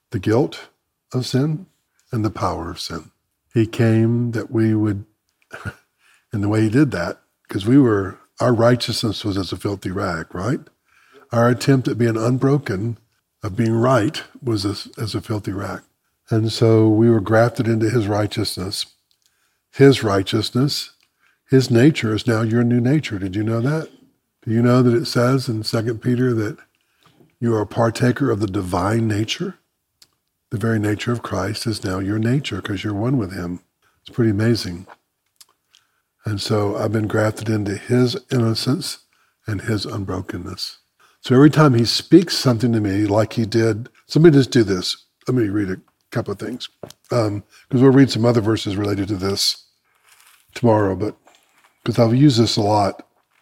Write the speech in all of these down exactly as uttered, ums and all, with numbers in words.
the guilt of sin and the power of sin. He came that we would, and the way he did that, because we were, our righteousness was as a filthy rag, right? Our attempt at being unbroken, of being right, was as, as a filthy rag. And so we were grafted into his righteousness. His righteousness, his nature is now your new nature. Did you know that? Do you know that it says in Second Peter that you are a partaker of the divine nature? The very nature of Christ is now your nature because you're one with him. It's pretty amazing. And so I've been grafted into his innocence and his unbrokenness. So every time he speaks something to me like he did, somebody just do this. Let me read a couple of things. Um, because we'll read some other verses related to this tomorrow, but because I'll use this a lot.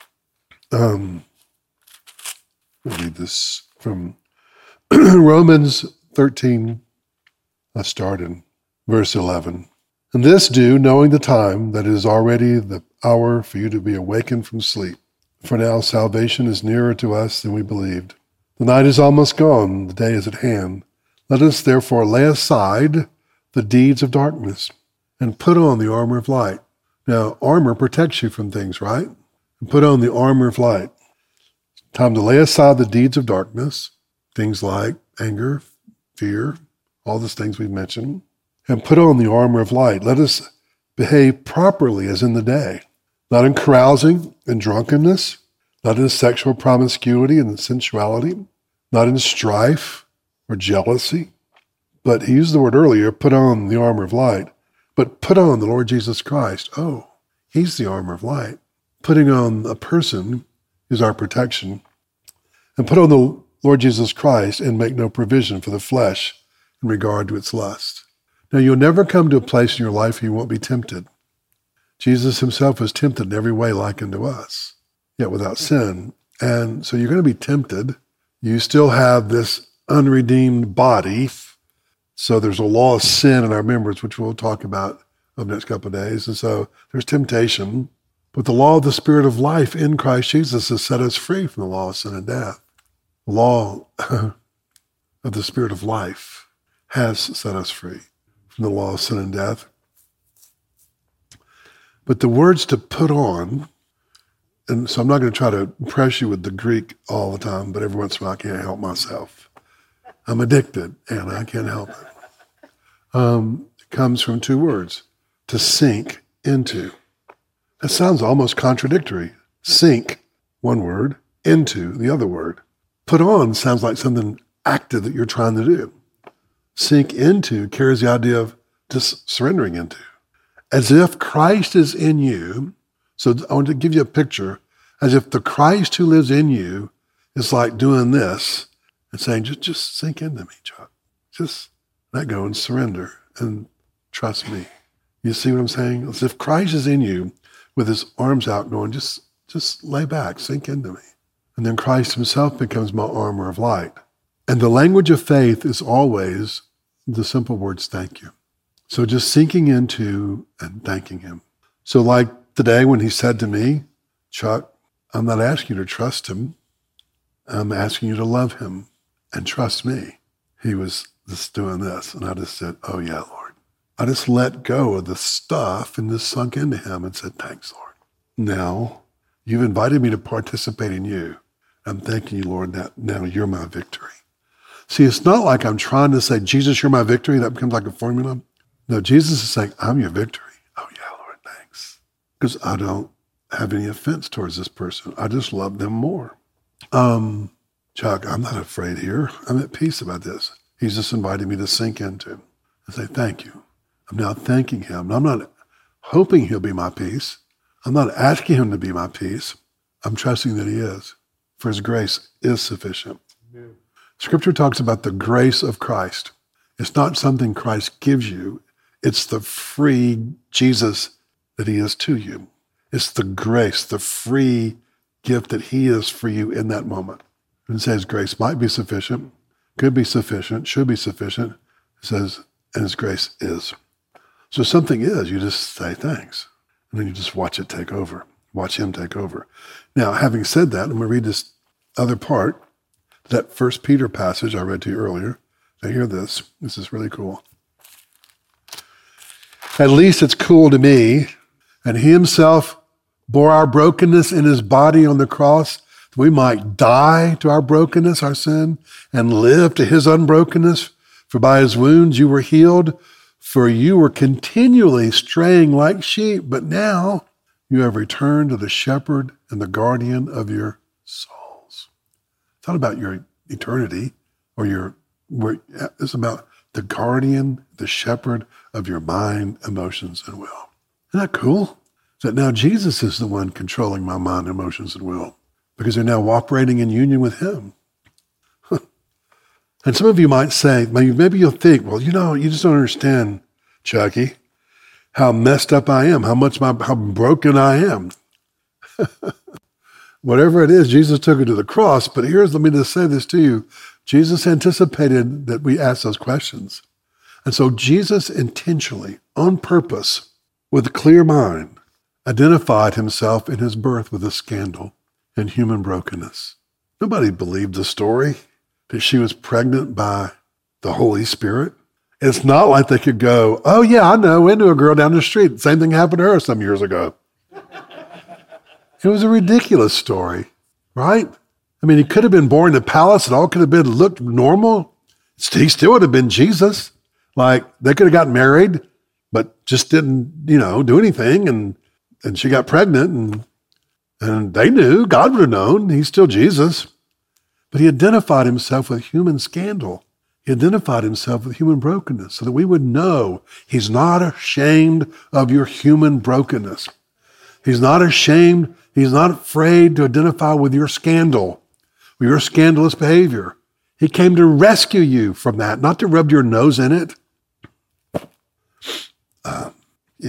Um, I'll read this from Romans thirteen. Let's start in verse eleven. And this do, knowing the time, that it is already the hour for you to be awakened from sleep. For now salvation is nearer to us than we believed. The night is almost gone, the day is at hand. Let us therefore lay aside the deeds of darkness and put on the armor of light. Now, armor protects you from things, right? And put on the armor of light. Time to lay aside the deeds of darkness, things like anger, fear, all those things we've mentioned, and put on the armor of light. Let us behave properly as in the day, not in carousing and drunkenness, not in sexual promiscuity and sensuality, not in strife or jealousy. But he used the word earlier, put on the armor of light, but put on the Lord Jesus Christ. Oh, he's the armor of light. Putting on a person is our protection. And put on the Lord Jesus Christ and make no provision for the flesh in regard to its lust. Now, you'll never come to a place in your life where you won't be tempted. Jesus himself was tempted in every way like unto us, yet without sin. And so you're going to be tempted. You still have this unredeemed body. So there's a law of sin in our members, which we'll talk about over the next couple of days. And so there's temptation. But the law of the Spirit of life in Christ Jesus has set us free from the law of sin and death. The law of the Spirit of life has set us free from the law of sin and death. But the words to put on, and so I'm not going to try to impress you with the Greek all the time, but every once in a while I can't help myself. I'm addicted, and I can't help it. Um, it comes from two words, to sink into. That sounds almost contradictory. Sink, one word, into, the other word. Put on sounds like something active that you're trying to do. Sink into carries the idea of just surrendering into. As if Christ is in you, so I want to give you a picture, as if the Christ who lives in you is like doing this and saying, just, just sink into me, Chuck. Just let go and surrender and trust me. You see what I'm saying? As if Christ is in you with his arms out going, just, just lay back, sink into me. And then Christ himself becomes my armor of light. And the language of faith is always the simple words, thank you. So just sinking into and thanking him. So like today when he said to me, Chuck, I'm not asking you to trust him. I'm asking you to love him and trust me. He was just doing this. And I just said, oh yeah, Lord. I just let go of the stuff and just sunk into him and said, thanks, Lord. Now, you've invited me to participate in you. I'm thanking you, Lord, that now you're my victory. See, it's not like I'm trying to say, Jesus, you're my victory. That becomes like a formula. No, Jesus is saying, I'm your victory. Oh yeah, Lord, thanks. Because I don't have any offense towards this person. I just love them more. Um, Chuck, I'm not afraid here. I'm at peace about this. He's just invited me to sink into him and say, thank you. I'm now thanking him. I'm not hoping he'll be my peace. I'm not asking him to be my peace. I'm trusting that he is. For his grace is sufficient. Amen. Scripture talks about the grace of Christ. It's not something Christ gives you. It's the free Jesus that he is to you. It's the grace, the free gift that he is for you in that moment. And it says grace might be sufficient, could be sufficient, should be sufficient. It says, and his grace is. So something is, you just say thanks. And then you just watch it take over. Watch him take over. Now, having said that, I'm going to read this other part, that First Peter passage I read to you earlier, Now hear this. This is really cool. At least it's cool to me. And he himself bore our brokenness in his body on the cross, that we might die to our brokenness, our sin, and live to his unbrokenness. For by his wounds you were healed, for you were continually straying like sheep, but now you have returned to the shepherd and the guardian of your souls. It's not about your eternity or your, it's about the guardian, the shepherd of your mind, emotions, and will. Isn't that cool? That now Jesus is the one controlling my mind, emotions, and will, because they're now operating in union with him. And some of you might say, maybe you'll think, well, you know, you just don't understand, Chucky, how messed up I am, how much my, how broken I am. Whatever it is, Jesus took it to the cross. But here's, let me just say this to you. Jesus anticipated that we ask those questions. And so Jesus intentionally, on purpose, with a clear mind, identified himself in his birth with a scandal and human brokenness. Nobody believed the story that she was pregnant by the Holy Spirit. It's not like they could go, oh yeah, I know, we knew a girl down the street. Same thing happened to her some years ago. It was a ridiculous story, right? I mean, he could have been born in a palace. It all could have been looked normal. He still would have been Jesus. Like, they could have got married, but just didn't, you know, do anything. And and she got pregnant, and and they knew, God would have known, he's still Jesus. But he identified himself with human scandal. He identified himself with human brokenness so that we would know he's not ashamed of your human brokenness. He's not ashamed. He's not afraid to identify with your scandal, with your scandalous behavior. He came to rescue you from that, not to rub your nose in it. Uh, yeah.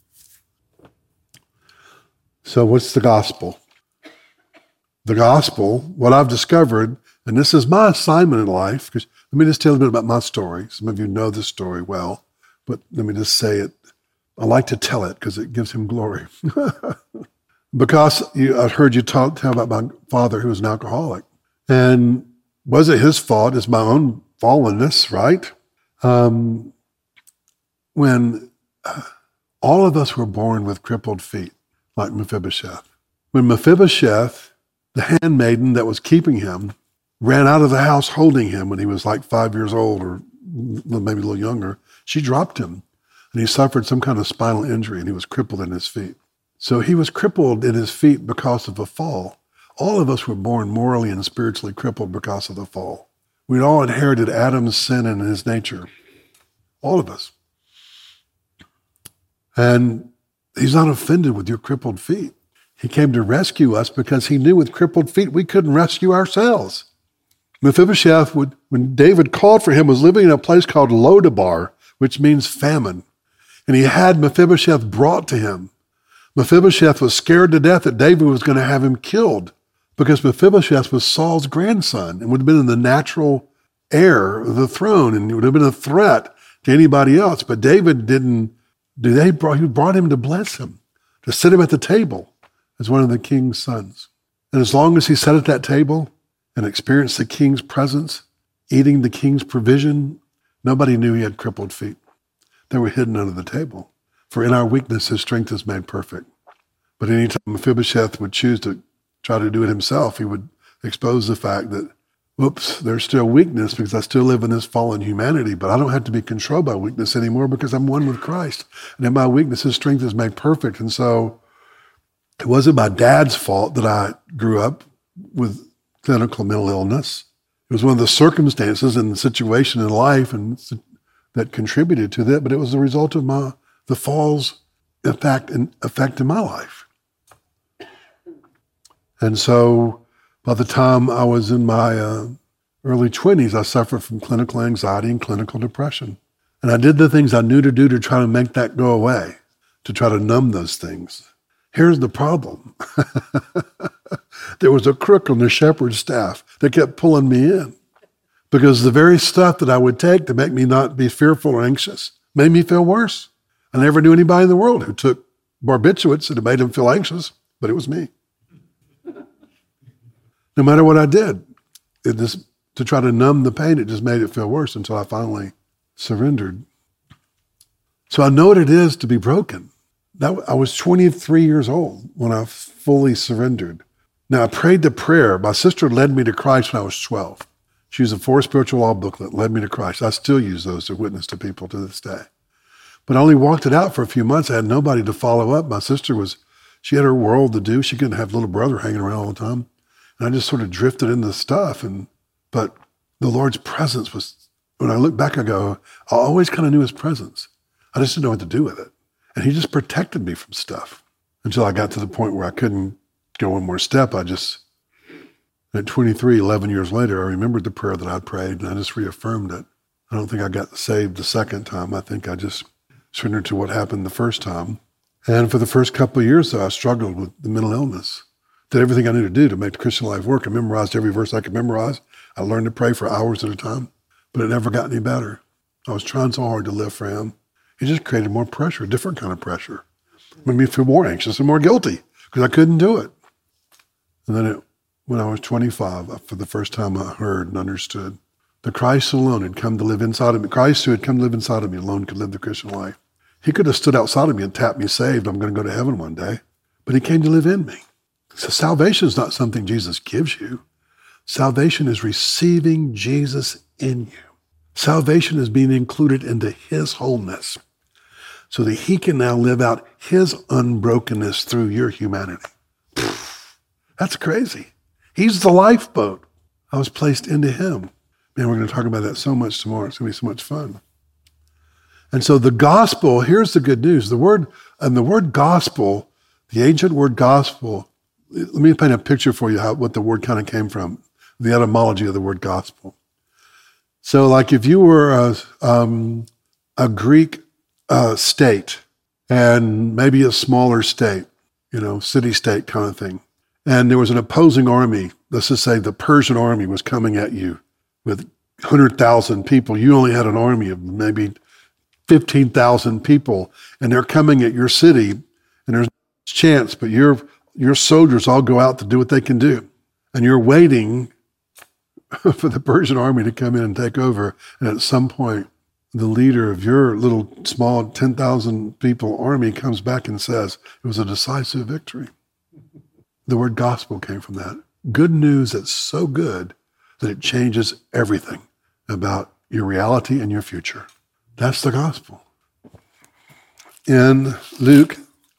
So what's the gospel? The gospel, what I've discovered, and this is my assignment in life, because let me just tell you a bit about my story. Some of you know this story well, but let me just say it. I like to tell it because it gives him glory. Because you, I heard you talk, tell about my father who was an alcoholic. And was it his fault? It's my own fallenness, right? Um, when uh, all of us were born with crippled feet, like Mephibosheth. When Mephibosheth, the handmaiden that was keeping him, ran out of the house holding him when he was like five years old or maybe a little younger, she dropped him. And he suffered some kind of spinal injury and he was crippled in his feet. So he was crippled in his feet because of a fall. All of us were born morally and spiritually crippled because of the fall. We'd all inherited Adam's sin and his nature. All of us. And he's not offended with your crippled feet. He came to rescue us because he knew with crippled feet we couldn't rescue ourselves. Mephibosheth, would, when David called for him, was living in a place called Lodabar, which means famine. And he had Mephibosheth brought to him. Mephibosheth was scared to death that David was going to have him killed because Mephibosheth was Saul's grandson and would have been in the natural heir of the throne and it would have been a threat to anybody else. But David didn't do that. He brought, he brought him to bless him, to sit him at the table as one of the king's sons. And as long as he sat at that table and experienced the king's presence, eating the king's provision, nobody knew he had crippled feet. They were hidden under the table. For in our weakness, his strength is made perfect. But anytime Mephibosheth would choose to try to do it himself, he would expose the fact that, whoops, there's still weakness because I still live in this fallen humanity, but I don't have to be controlled by weakness anymore because I'm one with Christ. And in my weakness, his strength is made perfect. And so it wasn't my dad's fault that I grew up with clinical mental illness. It was one of the circumstances and the situation in life and that contributed to that, but it was the result of my the fall's effect in, effect in my life. And so by the time I was in my uh, early twenties, I suffered from clinical anxiety and clinical depression. And I did the things I knew to do to try to make that go away, to try to numb those things. Here's the problem. There was a crook on the shepherd's staff that kept pulling me in because the very stuff that I would take to make me not be fearful or anxious made me feel worse. I never knew anybody in the world who took barbiturates and it made them feel anxious, but it was me. No matter what I did, it just to try to numb the pain. It just made it feel worse until I finally surrendered. So I know what it is to be broken. That, I was twenty-three years old when I fully surrendered. Now, I prayed the prayer. My sister led me to Christ when I was twelve. She used a Four Spiritual Law booklet, led me to Christ. I still use those to witness to people to this day. But I only walked it out for a few months. I had nobody to follow up. My sister was, she had her world to do. She couldn't have little brother hanging around all the time. And I just sort of drifted into stuff. And But the Lord's presence was, when I look back, I go, I always kind of knew his presence. I just didn't know what to do with it. And he just protected me from stuff until I got to the point where I couldn't go one more step. I just, at twenty-three, eleven years later, I remembered the prayer that I prayed, and I just reaffirmed it. I don't think I got saved the second time. I think I just surrendered to what happened the first time. And for the first couple of years, though, I struggled with the mental illness. Did everything I knew to do to make the Christian life work. I memorized every verse I could memorize. I learned to pray for hours at a time, but it never got any better. I was trying so hard to live for him. It just created more pressure, a different kind of pressure. It made me feel more anxious and more guilty because I couldn't do it. And then it, when I was twenty-five, for the first time I heard and understood the Christ alone had come to live inside of me. Christ who had come to live inside of me alone could live the Christian life. He could have stood outside of me and tapped me saved. I'm going to go to heaven one day. But he came to live in me. So salvation is not something Jesus gives you. Salvation is receiving Jesus in you. Salvation is being included into his wholeness so that he can now live out his unbrokenness through your humanity. That's crazy. He's the lifeboat. I was placed into him. Man, we're going to talk about that so much tomorrow. It's going to be so much fun. And so the gospel, here's the good news. The word, and the word gospel, the ancient word gospel, let me paint a picture for you how what the word kind of came from, the etymology of the word gospel. So like if you were a, um, a Greek uh, state and maybe a smaller state, you know, city-state kind of thing, and there was an opposing army, let's just say the Persian army was coming at you with one hundred thousand people. You only had an army of maybe fifteen thousand people, and they're coming at your city, and there's no chance, but your your soldiers all go out to do what they can do. And you're waiting for the Persian army to come in and take over. And at some point, the leader of your little small ten thousand people army comes back and says, it was a decisive victory. The word gospel came from that. Good news that's so good that it changes everything about your reality and your future. That's the gospel. In Luke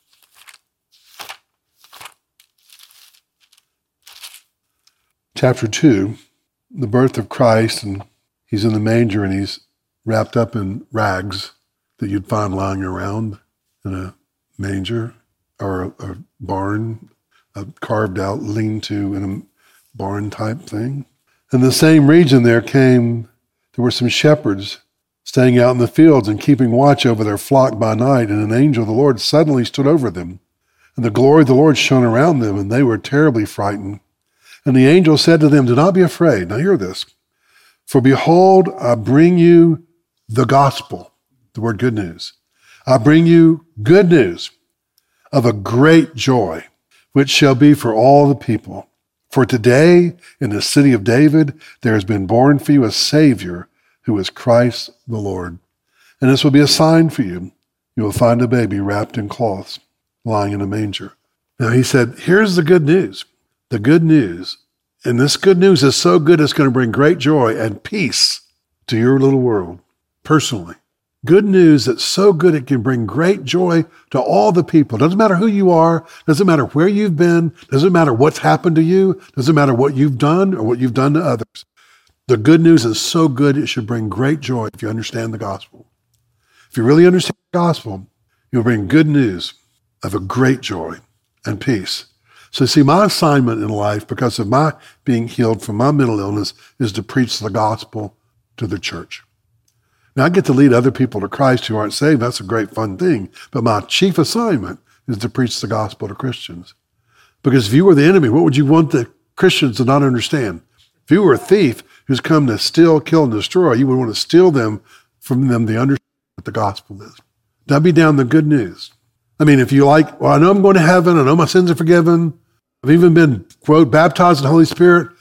chapter two, the birth of Christ, and he's in the manger and he's wrapped up in rags that you'd find lying around in a manger or a, a barn, a carved out lean-to in a barn type thing. In the same region there came, there were some shepherds staying out in the fields and keeping watch over their flock by night, and an angel of the Lord suddenly stood over them, and the glory of the Lord shone around them, and they were terribly frightened. And the angel said to them, do not be afraid. Now hear this. For behold, I bring you the gospel, the word good news. I bring you good news of a great joy, which shall be for all the people. For today, in the city of David, there has been born for you a Savior, who is Christ the Lord. And this will be a sign for you. You will find a baby wrapped in cloths, lying in a manger. Now he said, here's the good news. The good news. And this good news is so good, it's going to bring great joy and peace to your little world, personally. Good news that's so good it can bring great joy to all the people. Doesn't matter who you are, doesn't matter where you've been, doesn't matter what's happened to you, doesn't matter what you've done or what you've done to others. The good news is so good it should bring great joy if you understand the gospel. If you really understand the gospel, you'll bring good news of a great joy and peace. So see, my assignment in life, because of my being healed from my mental illness, is to preach the gospel to the church. Now, I get to lead other people to Christ who aren't saved. That's a great, fun thing. But my chief assignment is to preach the gospel to Christians. Because if you were the enemy, what would you want the Christians to not understand? If you were a thief who's come to steal, kill, and destroy, you would want to steal them from them to understand what the gospel is. Dummy down the good news. I mean, if you like, well, I know I'm going to heaven. I know my sins are forgiven. I've even been, quote, baptized in the Holy Spirit.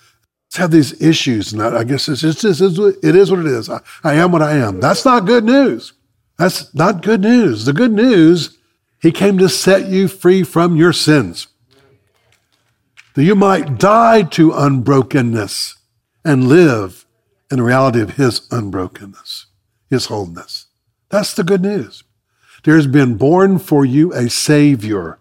have these issues, and I guess it's just, it's just, it is what it is. I, I am what I am. That's not good news. That's not good news. The good news, he came to set you free from your sins, that you might die to unbrokenness and live in the reality of his unbrokenness, his wholeness. That's the good news. There's been born for you a Savior.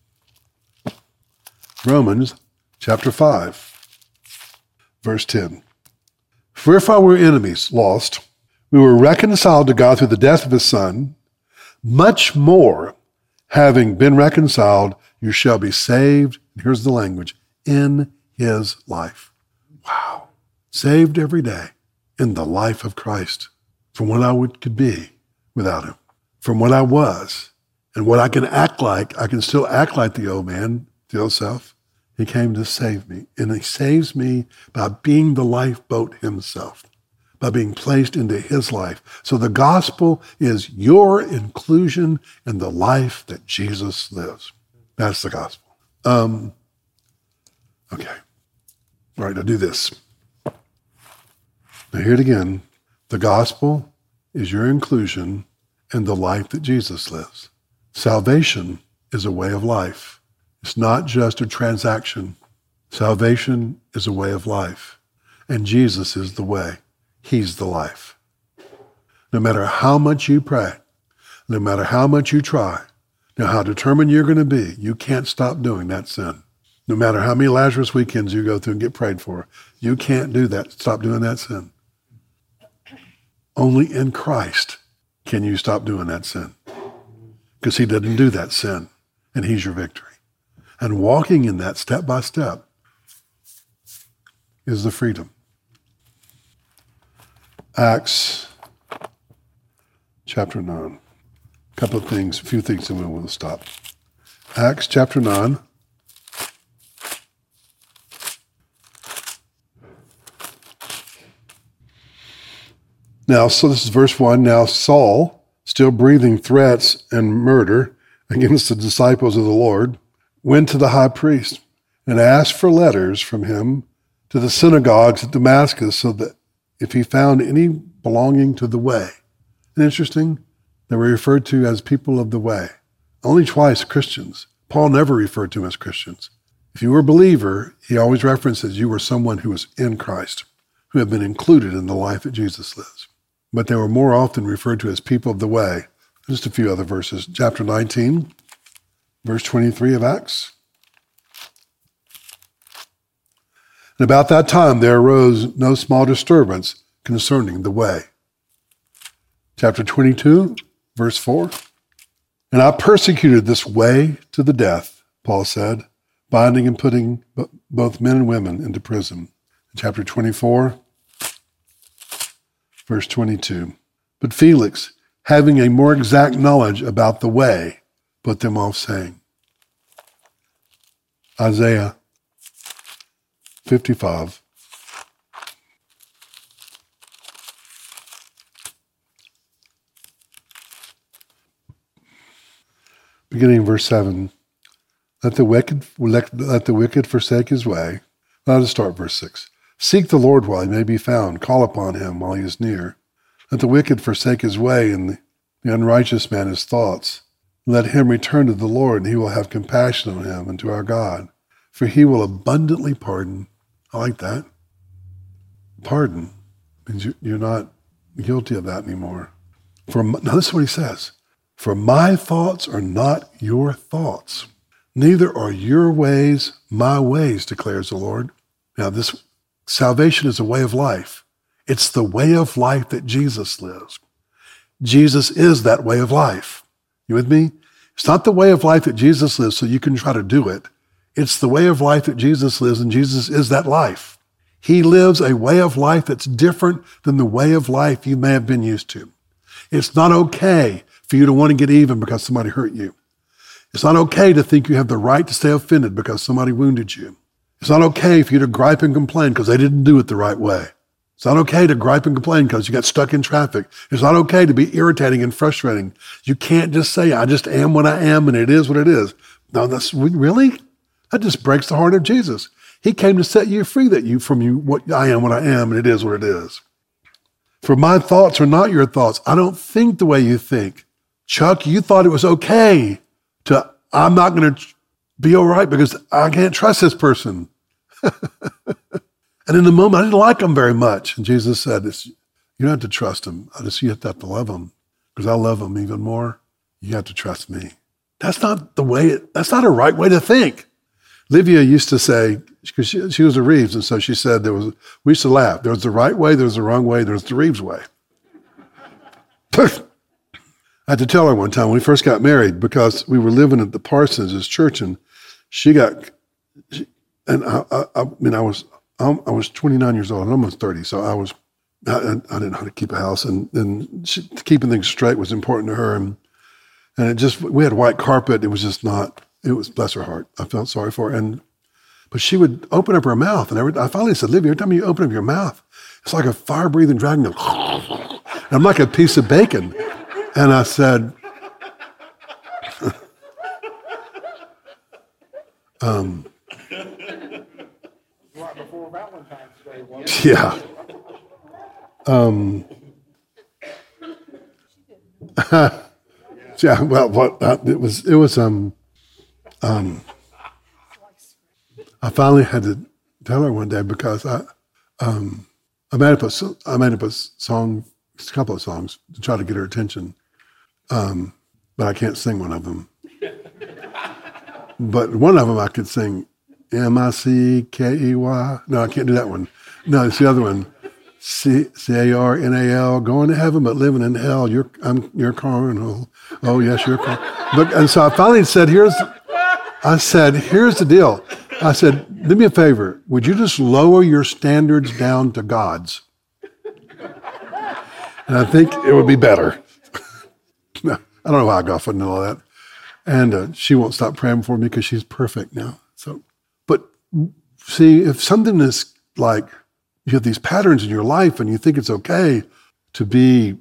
Romans chapter five. Verse ten, for if I were enemies, lost, we were reconciled to God through the death of his Son, much more, having been reconciled, you shall be saved, here's the language, in his life. Wow. Saved every day in the life of Christ, from what I would, could be without him, from what I was, and what I can act like. I can still act like the old man, the old self. He came to save me, and he saves me by being the lifeboat himself, by being placed into his life. So the gospel is your inclusion in the life that Jesus lives. That's the gospel. Um, okay. All right, now do this. Now hear it again. The gospel is your inclusion in the life that Jesus lives. Salvation is a way of life. It's not just a transaction. Salvation is a way of life. And Jesus is the way. He's the life. No matter how much you pray, no matter how much you try, no matter how determined you're going to be, you can't stop doing that sin. No matter how many Lazarus weekends you go through and get prayed for, you can't do that. Stop doing that sin. Only in Christ can you stop doing that sin. Because he didn't do that sin, and he's your victory. And walking in that step by step is the freedom. Acts chapter nine. A couple of things, a few things, and we will stop. Acts chapter nine. Now, so this is verse one. Now Saul, still breathing threats and murder against the disciples of the Lord, went to the high priest and asked for letters from him to the synagogues at Damascus, so that if he found any belonging to the way. And interesting, they were referred to as people of the way. Only twice Christians. Paul never referred to them as Christians. If you were a believer, he always references you were someone who was in Christ, who had been included in the life that Jesus lives. But they were more often referred to as people of the way. Just a few other verses. Chapter nineteen. Verse twenty-three of Acts. And about that time there arose no small disturbance concerning the way. Chapter twenty-two, verse four. And I persecuted this way to the death, Paul said, binding and putting both men and women into prison. Chapter twenty-four, verse twenty-two. But Felix, having a more exact knowledge about the way, put them off, saying, Isaiah fifty-five. Beginning verse seven. Let the wicked let, let the wicked forsake his way. Let us start verse six. Seek the Lord while he may be found. Call upon him while he is near. Let the wicked forsake his way, and the, the unrighteous man his thoughts. Let him return to the Lord, and he will have compassion on him and to our God. For he will abundantly pardon. I like that. Pardon means you're not guilty of that anymore. For now, this is what he says. For my thoughts are not your thoughts, neither are your ways my ways, declares the Lord. Now, this salvation is a way of life. It's the way of life that Jesus lives. Jesus is that way of life. You with me? It's not the way of life that Jesus lives so you can try to do it. It's the way of life that Jesus lives, and Jesus is that life. He lives a way of life that's different than the way of life you may have been used to. It's not okay for you to want to get even because somebody hurt you. It's not okay to think you have the right to stay offended because somebody wounded you. It's not okay for you to gripe and complain because they didn't do it the right way. It's not okay to gripe and complain because you got stuck in traffic. It's not okay to be irritating and frustrating. You can't just say, I just am what I am and it is what it is. No, that's really? That just breaks the heart of Jesus. He came to set you free that you from you what I am what I am, and it is what it is. For my thoughts are not your thoughts. I don't think the way you think. Chuck, you thought it was okay to, I'm not going to be all right because I can't trust this person. And in the moment, I didn't like him very much. And Jesus said, it's, you don't have to trust him. I just, you have to love him because I love him even more. You have to trust me. That's not the way, it, that's not a right way to think. Livia used to say, because she, she was a Reeves, and so she said there was, we used to laugh. There was the right way, there was the wrong way, there was the Reeves way. I had to tell her one time when we first got married, because we were living at the Parsons' church, and she got, she, and I, I, I mean, I was, I was twenty-nine years old, and almost thirty, so I was, I, I didn't know how to keep a house, and, and she, keeping things straight was important to her, and and it just, we had white carpet, it was just not, it was, bless her heart, I felt sorry for her, and but she would open up her mouth, and every, I finally said, Livia, every time you open up your mouth, it's like a fire-breathing dragon. And I'm like a piece of bacon. And I said, um, right before Valentine's Day, wasn't it? Yeah. Um, yeah, well, what, uh, it was, it was, um, um, I finally had to tell her one day because I, um, I made up a, I made up a song, a couple of songs to try to get her attention, um, but I can't sing one of them. But one of them I could sing, M I C K E Y. No, I can't do that one. No, it's the other one, C A R N A L. Going to heaven but living in hell. You're, I'm, you're carnal. Oh yes, you're carnal. But and so I finally said, here's, I said, here's the deal. I said, do me a favor. Would you just lower your standards down to God's? And I think it would be better. No, I don't know how I got foot all that. And uh, she won't stop praying for me because she's perfect now. So, but see, if something is like, you have these patterns in your life and you think it's okay to be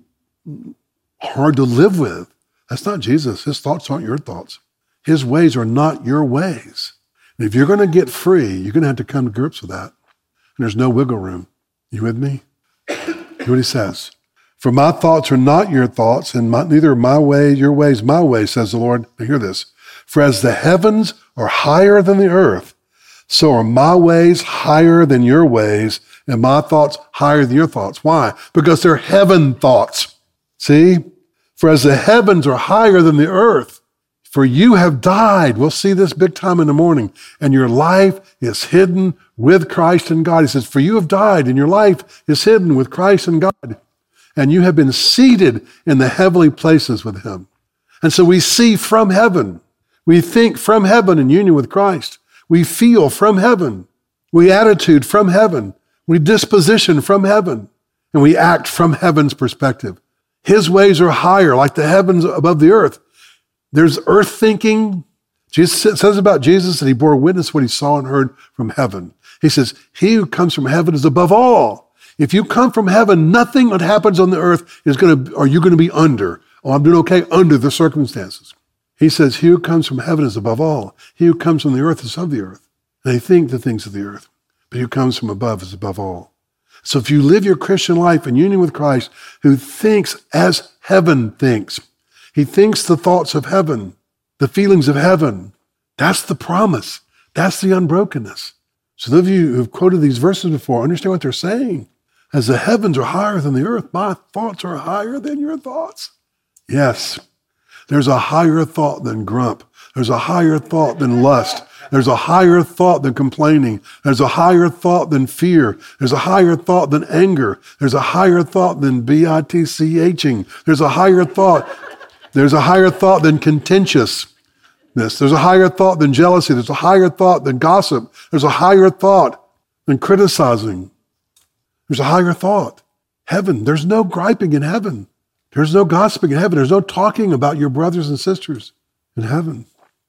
hard to live with, that's not Jesus. His thoughts aren't your thoughts. His ways are not your ways. And if you're going to get free, you're going to have to come to grips with that. And there's no wiggle room. You with me? Hear what he says. For my thoughts are not your thoughts, and my, neither are my ways, your ways, my ways, says the Lord. Now hear this. For as the heavens are higher than the earth, so are my ways higher than your ways, and my thoughts higher than your thoughts. Why? Because they're heaven thoughts. See? For as the heavens are higher than the earth, for you have died. We'll see this big time in the morning. And your life is hidden with Christ and God. He says, for you have died, and your life is hidden with Christ and God. And you have been seated in the heavenly places with him. And so we see from heaven. We think from heaven in union with Christ. We feel from heaven. We attitude from heaven. We disposition from heaven. And we act from heaven's perspective. His ways are higher, like the heavens above the earth. There's earth thinking. Jesus says about Jesus that he bore witness what he saw and heard from heaven. He says, he who comes from heaven is above all. If you come from heaven, nothing that happens on the earth is going to, are you going to be under? Oh, I'm doing okay under the circumstances. He says, he who comes from heaven is above all. He who comes from the earth is of the earth. And they think the things of the earth. But he who comes from above is above all. So if you live your Christian life in union with Christ, who thinks as heaven thinks, he thinks the thoughts of heaven, the feelings of heaven. That's the promise. That's the unbrokenness. So those of you who've quoted these verses before understand what they're saying. As the heavens are higher than the earth, my thoughts are higher than your thoughts. Yes, there's a higher thought than grump. There's a higher thought than lust. There's a higher thought than complaining. There's a higher thought than fear. There's a higher thought than anger. There's a higher thought than bitching. There's a higher thought. There's a higher thought than contentiousness. There's a higher thought than jealousy. There's a higher thought than gossip. There's a higher thought than criticizing. There's a higher thought. Heaven, there's no griping in heaven. There's no gossiping in heaven. There's no talking about your brothers and sisters in heaven.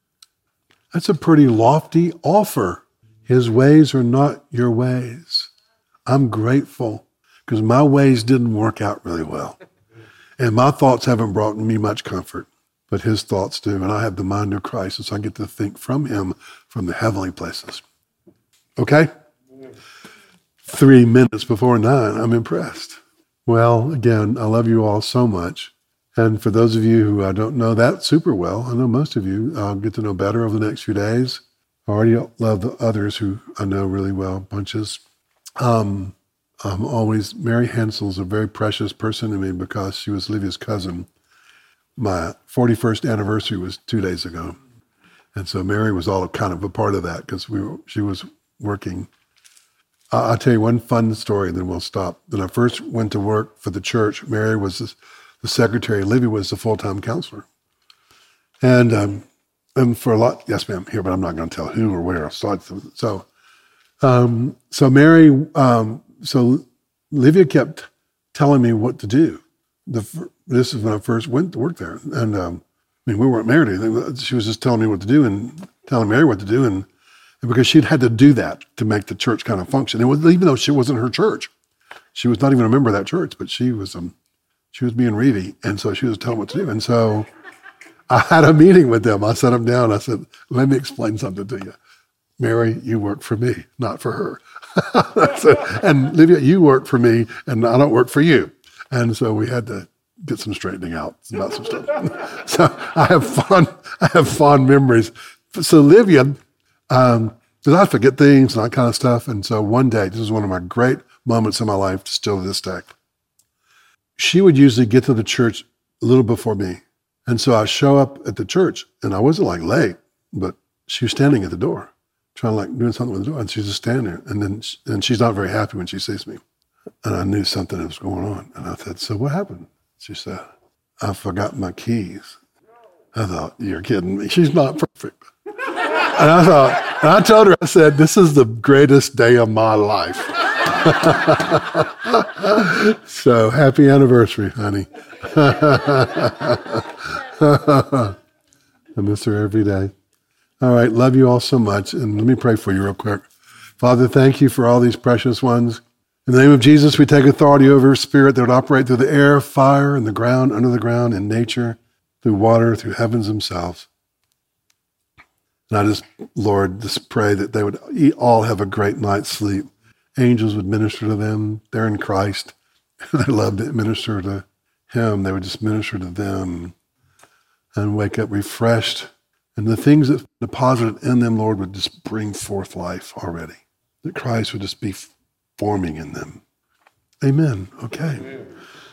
That's a pretty lofty offer. His ways are not your ways. I'm grateful because my ways didn't work out really well. And my thoughts haven't brought me much comfort, but his thoughts do. And I have the mind of Christ, and so I get to think from him from the heavenly places. Okay? Three minutes before nine. I'm impressed. Well, again, I love you all so much. And for those of you who I don't know that super well, I know most of you, I'll get to know better over the next few days. I already love the others who I know really well, bunches. Um, I'm always, Mary Hansel's a very precious person to me because she was Livia's cousin. My forty-first anniversary was two days ago. And so Mary was all kind of a part of that because we were, she was working. I'll tell you one fun story, then we'll stop. When I first went to work for the church, Mary was the, the secretary. Livy was the full-time counselor. And um, and for a lot, yes, ma'am, here, but I'm not going to tell who or where. So, so, um, so Mary, um, so Livia kept telling me what to do. The, this is when I first went to work there. And um, I mean, we weren't married or anything. She was just telling me what to do and telling Mary what to do. And, and because she'd had to do that to make the church kind of function. It was, even though she wasn't her church. She was not even a member of that church, but she was um, she was being Reedy. And so she was telling what to do. And so I had a meeting with them. I sat them down. I said, let me explain something to you. Mary, you work for me, not for her. So, and Livia, you work for me, and I don't work for you. And so we had to get some straightening out about some stuff. So I have fond, I have fond memories. So Livia, um, because I forget things and that kind of stuff. And so one day, this is one of my great moments in my life, still to this day. She would usually get to the church a little before me. And so I show up at the church, and I wasn't like late, but she was standing at the door, trying to like doing something with the door, and she's just standing there. And then she, and she's not very happy when she sees me. And I knew something was going on. And I said, so what happened? She said, I forgot my keys. I thought, you're kidding me. She's not perfect. And I thought, and I told her, I said, this is the greatest day of my life. So happy anniversary, honey. I miss her every day. All right, love you all so much. And let me pray for you real quick. Father, thank you for all these precious ones. In the name of Jesus, we take authority over spirit that would operate through the air, fire, and the ground, under the ground, in nature, through water, through heavens themselves. And I just, Lord, just pray that they would all have a great night's sleep. Angels would minister to them. They're in Christ. They love to minister to him. They would just minister to them and wake up refreshed. And the things that deposited in them, Lord, would just bring forth life already. That Christ would just be forming in them. Amen. Okay. Amen.